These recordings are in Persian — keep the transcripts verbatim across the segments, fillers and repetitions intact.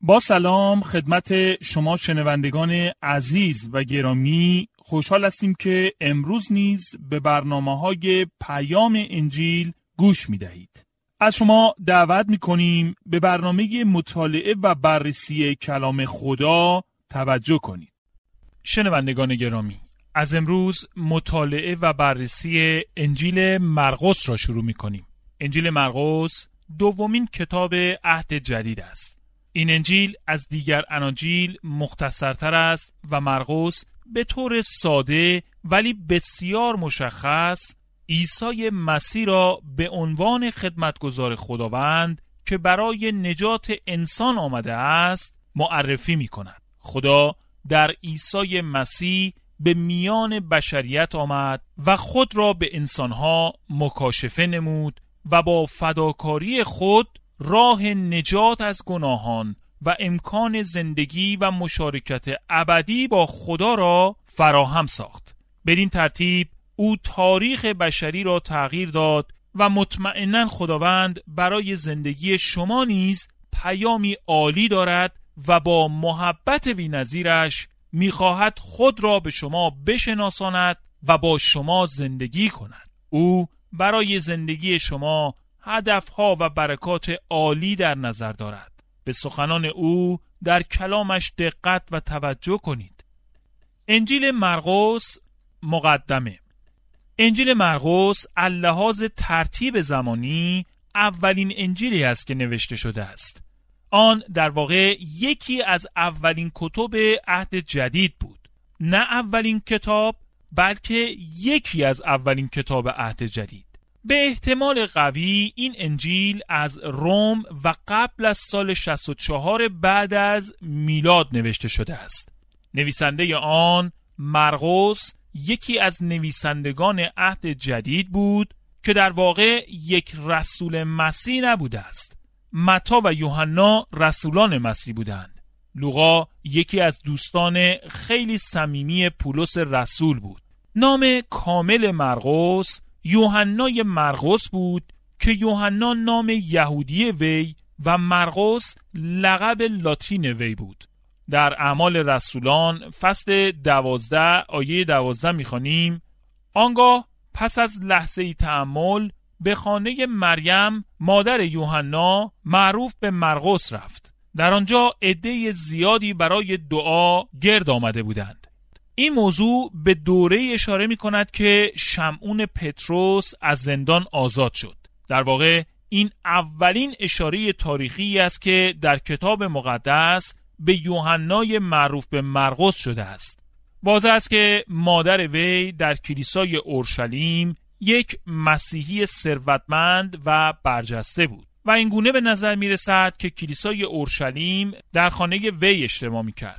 با سلام خدمت شما شنوندگان عزیز و گرامی، خوشحال هستیم که امروز نیز به برنامه‌های پیام انجیل گوش می‌دهید. از شما دعوت می‌کنیم به برنامه مطالعه و بررسی کلام خدا توجه کنید. شنوندگان گرامی، از امروز مطالعه و بررسی انجیل مرقس را شروع می‌کنیم. انجیل مرقس دومین کتاب عهد جدید است. این انجیل از دیگر اناجیل مختصرتر است و مرقس به طور ساده ولی بسیار مشخص عیسی مسیح را به عنوان خدمتگزار خداوند که برای نجات انسان آمده است معرفی می کند. خدا در عیسی مسیح به میان بشریت آمد و خود را به انسانها مکاشفه نمود و با فداکاری خود راه نجات از گناهان و امکان زندگی و مشارکت ابدی با خدا را فراهم ساخت. بدین ترتیب او تاریخ بشری را تغییر داد و مطمئناً خداوند برای زندگی شما نیز پیامی عالی دارد و با محبت بی‌نظیرش می‌خواهد خود را به شما بشناساند و با شما زندگی کند. او برای زندگی شما هدفها و برکات عالی در نظر دارد. به سخنان او در کلامش دقت و توجه کنید. انجیل مرقس مقدمه. انجیل مرقس اللحاظ ترتیب زمانی اولین انجیلی است که نوشته شده است. آن در واقع یکی از اولین کتب عهد جدید بود. نه اولین کتاب، بلکه یکی از اولین کتاب عهد جدید. به احتمال قوی این انجیل از روم و قبل از سال شصت و چهار بعد از میلاد نوشته شده است. نویسنده آن مرقس یکی از نویسندگان عهد جدید بود که در واقع یک رسول مسیح نبوده است. متی و یوحنا رسولان مسیح بودند. لوقا یکی از دوستان خیلی صمیمی پولس رسول بود. نام کامل مرقس یوحنای مرقس بود که یوحنا نام یهودی وی و مرقس لقب لاتین وی بود. در اعمال رسولان فصل دوازده آیه دوازده می‌خوانیم: آنگاه پس از لحظه‌ای تأمل به خانه مریم مادر یوحنا معروف به مرقس رفت. در آنجا عده زیادی برای دعا گرد آمده بودند. این موضوع به دوره اشاره می کند که شمعون پطرس از زندان آزاد شد. در واقع این اولین اشاره تاریخی است که در کتاب مقدس به یوحنای معروف به مرقس شده است. واضح است که مادر وی در کلیسای اورشلیم یک مسیحی ثروتمند و برجسته بود و این گونه به نظر می رسد که کلیسای اورشلیم در خانه وی اجتماع می کرد.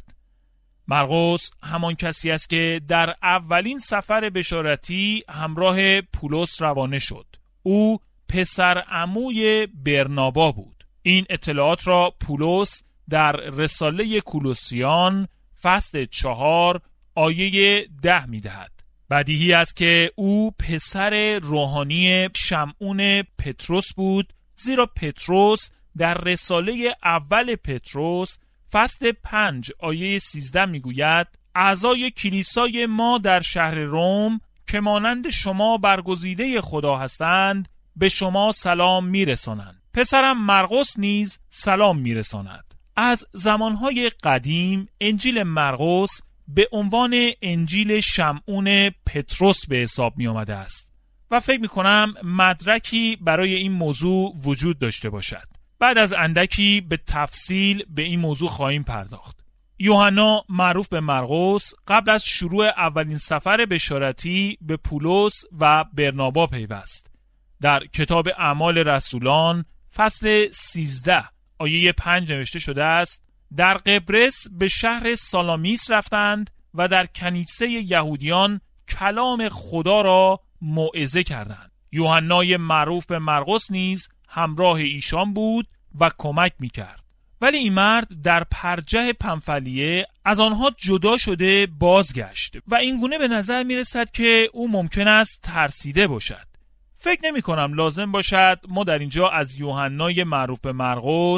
مرقس همان کسی است که در اولین سفر بشارتی همراه پولس روانه شد. او پسر عموی برنابا بود. این اطلاعات را پولس در رساله کولوسیان فصل چهار آیه ده می دهد. بدیهی است که او پسر روحانی شمعون پطرس بود، زیرا پطرس در رساله اول پطرس فصل پنج آیه سیزده میگوید: اعضای کلیسای ما در شهر روم که مانند شما برگزیده خدا هستند به شما سلام میرسانند. پسرم مرقس نیز سلام میرساند. از زمانهای قدیم انجیل مرقس به عنوان انجیل شمعون پطرس به حساب می آمده است و فکر می کنم مدرکی برای این موضوع وجود داشته باشد. بعد از اندکی به تفصیل به این موضوع خواهیم پرداخت. یوحنا معروف به مرقس قبل از شروع اولین سفر بشارتی به پولس و برنابا پیوست. در کتاب اعمال رسولان فصل سیزده آیه پنج نوشته شده است: در قبرس به شهر سالامیس رفتند و در کنیسه یهودیان کلام خدا را موعظه کردند. یوحنای معروف به مرقس نیز همراه ایشان بود و کمک می‌کرد. ولی این مرد در پرجه پنفلیه از آنها جدا شده بازگشت و این گونه به نظر می‌رسد که او ممکن است ترسیده باشد. فکر نمی‌کنم لازم باشد ما در اینجا از یوحنای معروف به مرقس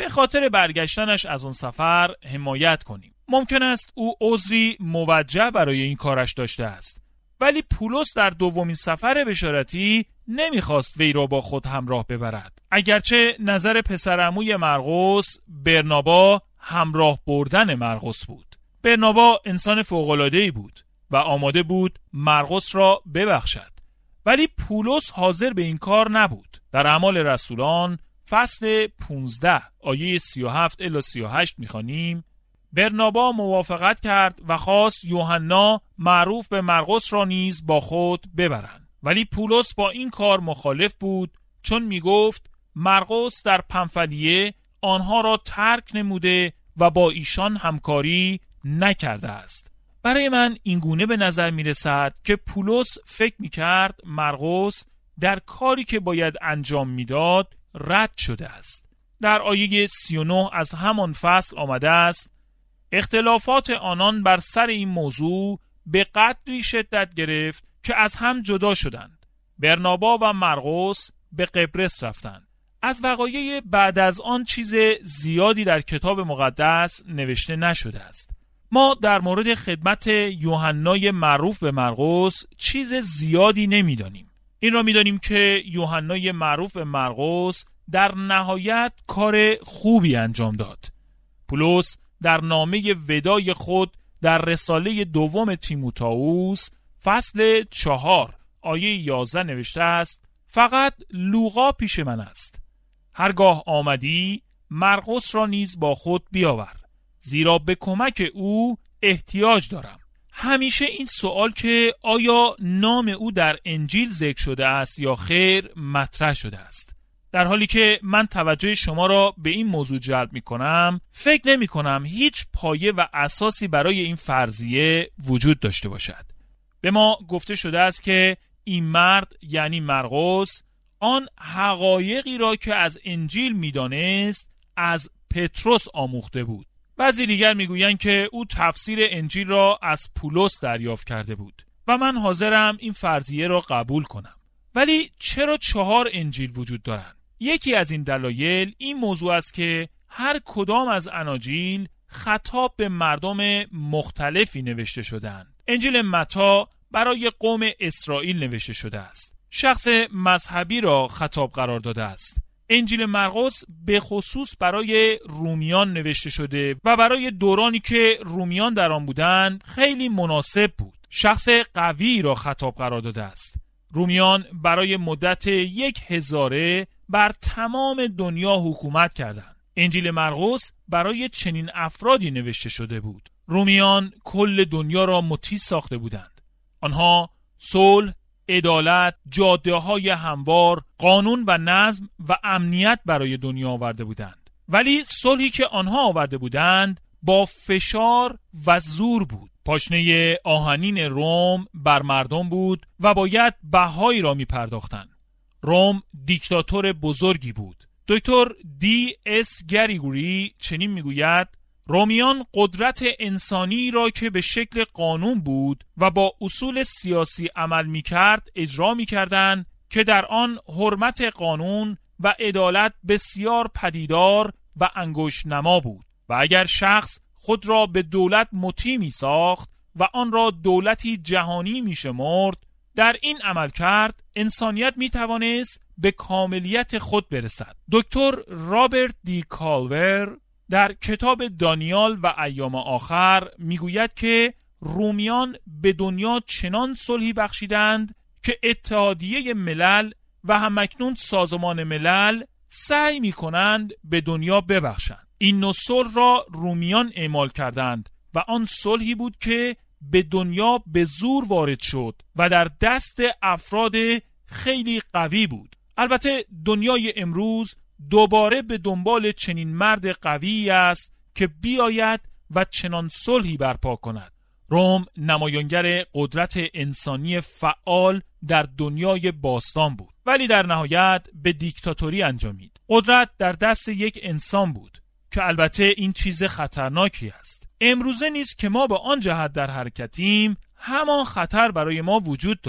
به خاطر برگشتنش از اون سفر حمایت کنیم. ممکن است او عذری موجه برای این کارش داشته است، ولی پولس در دومین سفر بشارتی نمیخواست وی را با خود همراه ببرد. اگرچه نظر پسرعموی مرقس برنابا همراه بردن مرقس بود. برنابا انسان فوق‌العاده‌ای بود و آماده بود مرقس را ببخشد، ولی پولس حاضر به این کار نبود. در اعمال رسولان فصل پانزده آیه سی و هفت الی سی و هشت می‌خوانیم: برنابا موافقت کرد و خواست یوحنا معروف به مرقس را نیز با خود ببرند، ولی پولس با این کار مخالف بود، چون میگفت مرقس در پنفلیه آنها را ترک نموده و با ایشان همکاری نکرده است. برای من این گونه به نظر می رسد که پولس فکر می کرد مرقس در کاری که باید انجام می داد رد شده است. در آیه سی و نه از همان فصل آمده است: اختلافات آنان بر سر این موضوع به قدری شدت گرفت که از هم جدا شدند. برنابا و مرقس به قبرس رفتند. از وقایع بعد از آن چیز زیادی در کتاب مقدس نوشته نشده است. ما در مورد خدمت یوحنای معروف به مرقس چیز زیادی نمیدانیم. این را میدانیم که یوحنای معروف به مرقس در نهایت کار خوبی انجام داد. پولس در نامه ودای خود در رساله دوم تیموتائوس فصل چهار آیه یازده نوشته است: فقط لوقا پیش من است. هرگاه آمدی مرقس را نیز با خود بیاور، زیرا به کمک او احتیاج دارم. همیشه این سوال که آیا نام او در انجیل ذکر شده است یا خیر مطرح شده است. در حالی که من توجه شما را به این موضوع جلب می کنم، فکر نمی کنم هیچ پایه و اساسی برای این فرضیه وجود داشته باشد. به ما گفته شده است که این مرد یعنی مرقس آن حقایقی را که از انجیل می دانست از پتروس آموخته بود. بعضی دیگر می گویند که او تفسیر انجیل را از پولس دریافت کرده بود و من حاضرم این فرضیه را قبول کنم. ولی چرا چهار انجیل وجود دارند؟ یکی از این دلایل این موضوع است که هر کدام از اناجیل خطاب به مردم مختلفی نوشته شدند. انجیل متی برای قوم اسرائیل نوشته شده است. شخص مذهبی را خطاب قرار داده است. انجیل مرقس به خصوص برای رومیان نوشته شده و برای دورانی که رومیان در آن بودند خیلی مناسب بود. شخص قوی را خطاب قرار داده است. رومیان برای مدت یک هزاره بر تمام دنیا حکومت کردند. انجیل مرقس برای چنین افرادی نوشته شده بود. رومیان کل دنیا را مطیع ساخته بودند. آنها صلح، عدالت، جاده‌های هموار، قانون و نظم و امنیت برای دنیا آورده بودند. ولی صلحی که آنها آورده بودند با فشار و زور بود. پاشنه آهنین روم بر مردم بود و باید بهایی را می پرداختند. روم دیکتاتور بزرگی بود. دکتر دی اس گریگوری چنین می گوید: رومیان قدرت انسانی را که به شکل قانون بود و با اصول سیاسی عمل می کرد اجرا می کردند که در آن حرمت قانون و عدالت بسیار پدیدار و انگشت نما بود و اگر شخص خود را به دولت مطیع می ساخت و آن را دولتی جهانی می شمرد، در این عمل کرد انسانیت می توانست به کاملیت خود برسد. دکتر رابرت دی کالور در کتاب دانیال و ایام آخر می گوید که رومیان به دنیا چنان صلحی بخشیدند که اتحادیه ملل و همکنون سازمان ملل سعی می کنند به دنیا ببخشند. این نوع صلح را رومیان اعمال کردند و آن صلحی بود که به دنیا به زور وارد شد و در دست افراد خیلی قوی بود. البته دنیای امروز دوباره به دنبال چنین مرد قوی است که بیاید و چنان صلحی برپا کند. روم نمایانگر قدرت انسانی فعال در دنیای باستان بود، ولی در نهایت به دیکتاتوری انجامید. قدرت در دست یک انسان بود که البته این چیز خطرناکی است. امروزه نیست که ما به آن جهت در حرکتیم، همان خطر برای ما وجود دارد.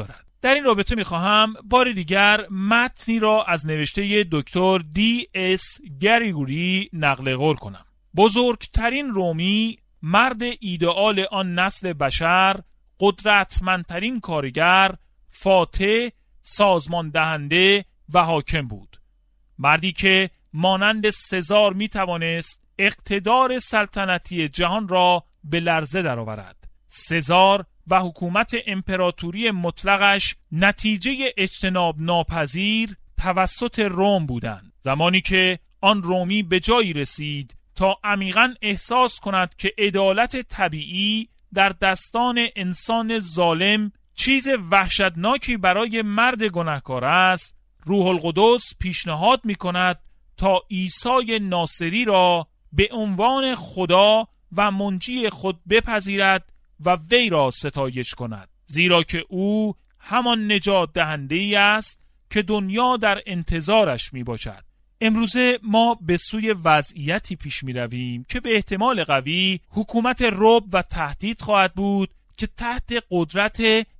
در این رابطه میخواهم بار دیگر متنی را از نوشته دکتر دی اس گریگوری نقل قول کنم. بزرگترین رومی، مرد ایدئال آن نسل بشر، قدرتمندترین کارگر، فاتح، سازمان دهنده و حاکم بود. مردی که مانند سزار می توانست اقتدار سلطنتی جهان را به لرزه درآورد. سزار و حکومت امپراتوری مطلقش نتیجه اجتناب ناپذیر توسط روم بودند. زمانی که آن رومی به جایی رسید تا عمیقاً احساس کند که عدالت طبیعی در دستان انسان ظالم چیز وحشتناکی برای مرد گناهکار است، روح القدس پیشنهاد می کند تا عیسی ناصری را به عنوان خدا و منجی خود بپذیرد و وی را ستایش کند، زیرا که او همان نجات دهنده ای است که دنیا در انتظارش می باشد. امروزه ما به سوی وضعیتی پیش می رویم که به احتمال قوی حکومت رعب و تهدید خواهد بود که تحت قدرت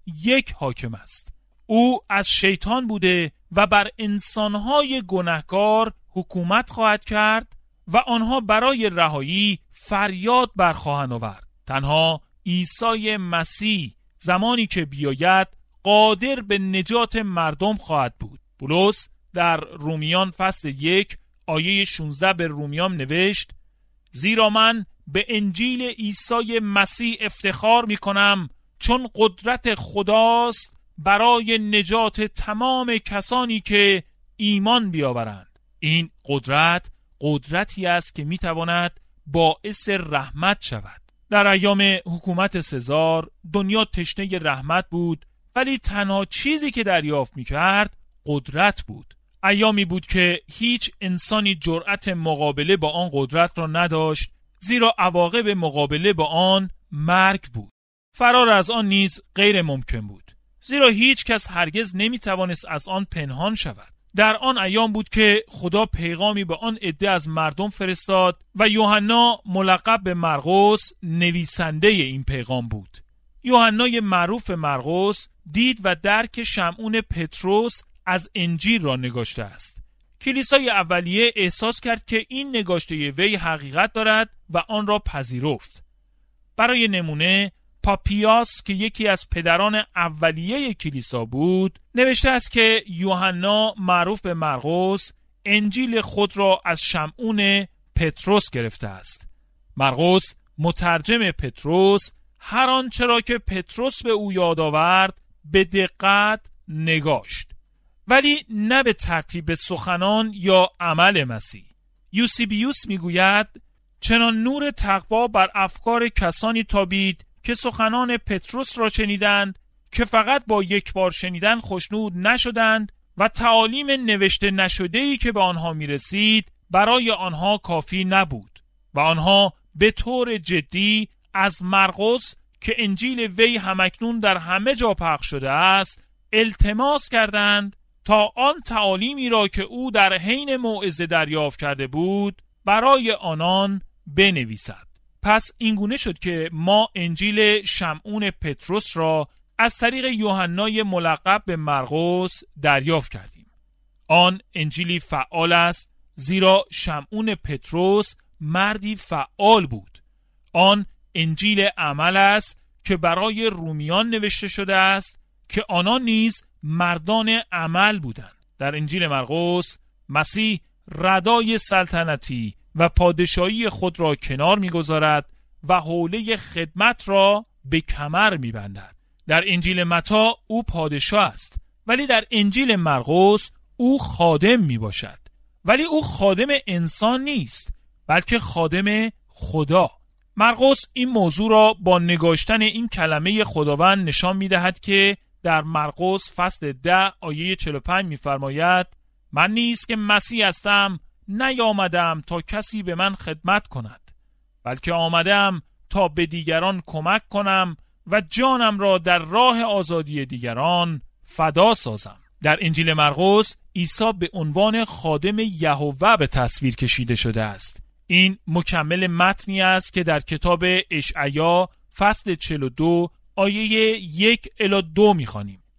یک حاکم است. او از شیطان بوده و بر انسانهای گناهکار حکومت خواهد کرد و آنها برای رهایی فریاد برخواهند آورد. تنها عیسی مسیح زمانی که بیاید قادر به نجات مردم خواهد بود. پولس در رومیان فصل یک آیه شانزده به رومیان نوشت: زیرا من به انجیل عیسی مسیح افتخار می کنم، چون قدرت خداست برای نجات تمام کسانی که ایمان بیاورند. این قدرت قدرتی است که می تواند باعث رحمت شود. در ایام حکومت سزار دنیا تشنه رحمت بود، ولی تنها چیزی که دریافت می کرد قدرت بود. ایامی بود که هیچ انسانی جرأت مقابله با آن قدرت را نداشت، زیرا عواقب مقابله با آن مرگ بود. فرار از آن نیز غیر ممکن بود، زیرا هیچ کس هرگز نمی توانست از آن پنهان شود. در آن ایام بود که خدا پیغامی به آن عده از مردم فرستاد و یوحنا ملقب به مرقس نویسنده این پیغام بود. یوحنای معروف مرقس دید و درک شمعون پتروس از انجیل را نگاشته است. کلیسای اولیه احساس کرد که این نگاشته وی حقیقت دارد و آن را پذیرفت. برای نمونه پاپیاس که یکی از پدران اولیه کلیسا بود نوشته است که یوحنا معروف به مرقس انجیل خود را از شمعون پتروس گرفته است. مرقس مترجم پتروس هر آنچه را که پتروس به او یاد آورد به دقت نگاشت، ولی نه به ترتیب سخنان یا عمل مسیح. یوسیبیوس میگوید چنان نور تقوا بر افکار کسانی تابید که سخنان پتروس را شنیدند که فقط با یک بار شنیدن خوشنود نشدند و تعالیم نوشته نشده‌ای که به آنها میرسید برای آنها کافی نبود و آنها به طور جدی از مرقس که انجیل وی همکنون در همه جا پخش شده است التماس کردند تا آن تعالیمی را که او در حین موعظه دریافت کرده بود برای آنان بنویسد. پس اینگونه شد که ما انجیل شمعون پتروس را از طریق یوحنای ملقب به مرقس دریافت کردیم. آن انجیلی فعال است، زیرا شمعون پتروس مردی فعال بود. آن انجیل عمل است که برای رومیان نوشته شده است که آنان نیز مردان عمل بودند. در انجیل مرقس مسیح ردای سلطنتی و پادشاهی خود را کنار می‌گذارد و حوله خدمت را به کمر می‌بندد. در انجیل متی او پادشاه است، ولی در انجیل مرقس او خادم میباشد. ولی او خادم انسان نیست، بلکه خادم خدا. مرقس این موضوع را با نگاشتن این کلمه خداوند نشان می‌دهد که در مرقس فصل ده آیه چهل و پنج می‌فرماید: من نیست که مسیح هستم، نیامدم تا کسی به من خدمت کند، بلکه آمدم تا به دیگران کمک کنم و جانم را در راه آزادی دیگران فدا سازم. در انجیل مرقس عیسی به عنوان خادم یهوه به تصویر کشیده شده است. این مکمل متنی است که در کتاب اشعیا فصل چهل و دو آیه یک الی دو می‌خوانیم.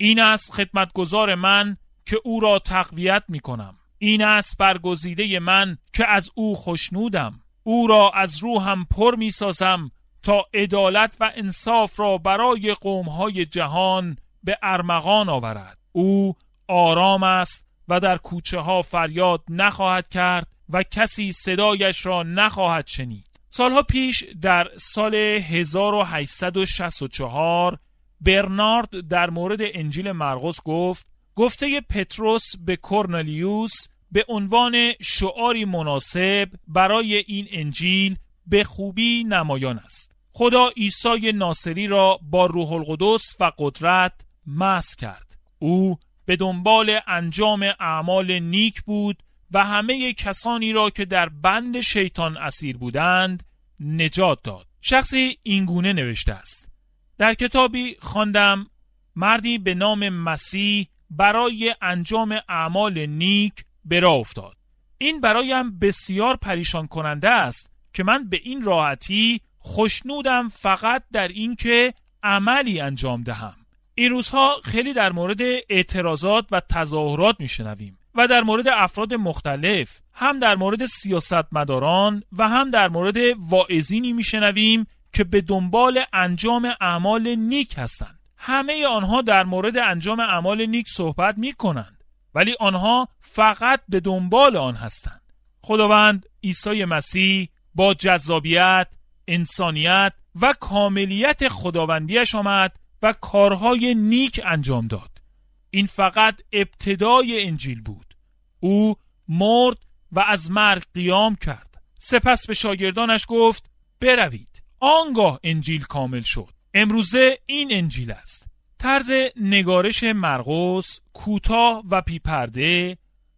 این است خدمتگزار من که او را تقویت می کنم. این است برگزیده من که از او خوشنودم. او را از روحم پر می سازم تا عدالت و انصاف را برای قومهای جهان به ارمغان آورد. او آرام است و در کوچه ها فریاد نخواهد کرد و کسی صدایش را نخواهد شنید. سالها پیش در سال هزار و هشتصد و شصت و چهار برنارد در مورد انجیل مرقس گفت: گفته پتروس به کرنلیوس به عنوان شعاری مناسب برای این انجیل به خوبی نمایان است. خدا عیسی ناصری را با روح القدس و قدرت مسح کرد. او به دنبال انجام اعمال نیک بود و همه کسانی را که در بند شیطان اسیر بودند نجات داد. شخصی اینگونه نوشته است: در کتابی خواندم مردی به نام مسیح برای انجام اعمال نیک به راه افتاد. این برایم بسیار پریشان کننده است که من به این راحتی خوشنودم فقط در این که عملی انجام دهم. این روزها خیلی در مورد اعتراضات و تظاهرات میشنویم و در مورد افراد مختلف، هم در مورد سیاستمداران و هم در مورد واعظینی میشنویم که به دنبال انجام اعمال نیک هستند. همه آنها در مورد انجام اعمال نیک صحبت میکنند، ولی آنها فقط به دنبال آن هستند. خداوند عیسی مسیح با جذابیت، انسانیت و کاملیت خداوندیش آمد و کارهای نیک انجام داد. این فقط ابتدای انجیل بود. او مرد و از مرگ قیام کرد. سپس به شاگردانش گفت: بروید. آنگاه انجیل کامل شد. امروزه این انجیل است. طرز نگارش مرقس کوتاه و پیپرده،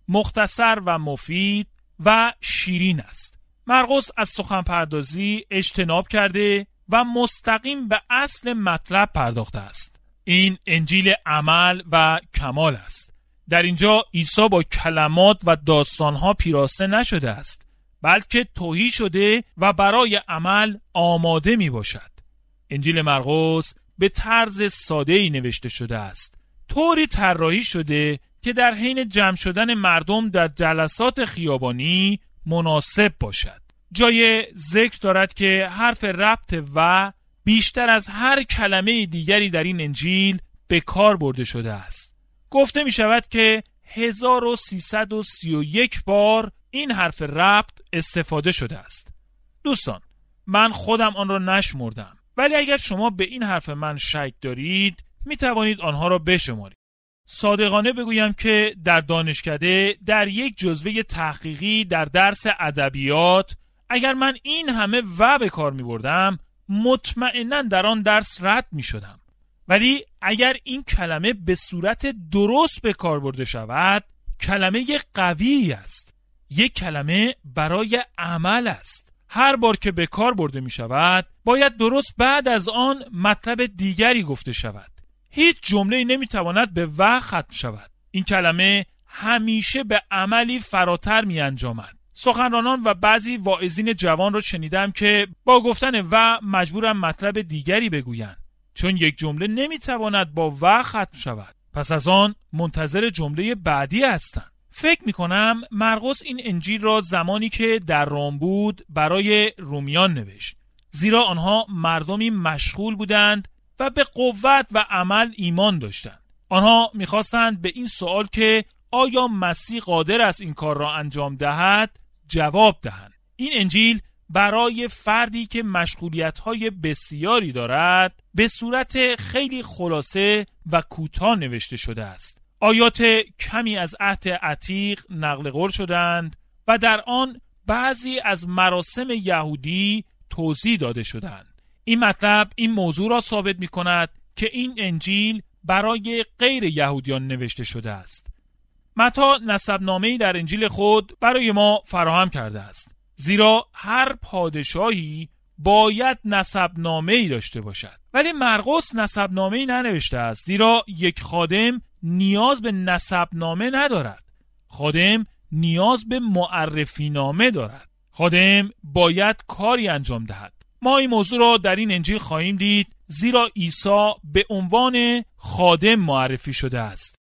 مختصر و مفید و شیرین است. مرقس از سخن پردازی اجتناب کرده و مستقیم به اصل مطلب پرداخته است. این انجیل عمل و کمال است. در اینجا عیسی با کلمات و داستانها پیراسته نشده است، بلکه تهی شده و برای عمل آماده می باشد. انجیل مرقس به طرز ساده‌ای نوشته شده است، طوری طراحی شده که در حین جمع شدن مردم در جلسات خیابانی مناسب باشد. جای ذکر دارد که حرف ربط و بیشتر از هر کلمه دیگری در این انجیل به کار برده شده است. گفته می شود که هزار و سیصد و سی و یک بار این حرف ربط استفاده شده است. دوستان، من خودم آن را نشمردم، ولی اگر شما به این حرف من شک دارید می توانید آنها را بشمارید. صادقانه بگویم که در دانشکده در یک جزوه تحقیقی در درس ادبیات اگر من این همه و به کار می بردم مطمئناً در آن درس رد می شدم. ولی اگر این کلمه به صورت درست به کار برده شود، کلمه قوی است. یک کلمه برای عمل است. هر بار که به کار برده می شود باید درست بعد از آن مطلب دیگری گفته شود. هیچ جمله نمی تواند به و ختم شود. این کلمه همیشه به عملی فراتر می انجامد. سخنرانان و بعضی واعظین جوان را شنیدم که با گفتن و مجبورم مطلب دیگری بگویند، چون یک جمله نمی تواند با و ختم شود. پس از آن منتظر جمله بعدی هستند. فکر می کنم مرقس این انجیل را زمانی که در روم بود برای رومیان نوشت، زیرا آنها مردمی مشغول بودند و به قوت و عمل ایمان داشتند. آنها می‌خواستند به این سوال که آیا مسیح قادر است این کار را انجام دهد جواب دهند. این انجیل برای فردی که مشغولیت‌های بسیاری دارد به صورت خیلی خلاصه و کوتاه نوشته شده است. آیات کمی از عهد عتیق نقل قول شدند و در آن بعضی از مراسم یهودی توضیح داده شدند. این مطلب این موضوع را ثابت می کند که این انجیل برای غیر یهودیان نوشته شده است. متی نسب‌نامه‌ای در انجیل خود برای ما فراهم کرده است، زیرا هر پادشاهی باید نسب‌نامه‌ای داشته باشد. ولی مرقس نسب‌نامه‌ای ننوشته است، زیرا یک خادم نیاز به نسب‌نامه ندارد. خادم نیاز به معرفی نامه دارد. خادم باید کاری انجام دهد. ما این موضوع را در این انجیل خواهیم دید زیرا عیسی به عنوان خادم معرفی شده است.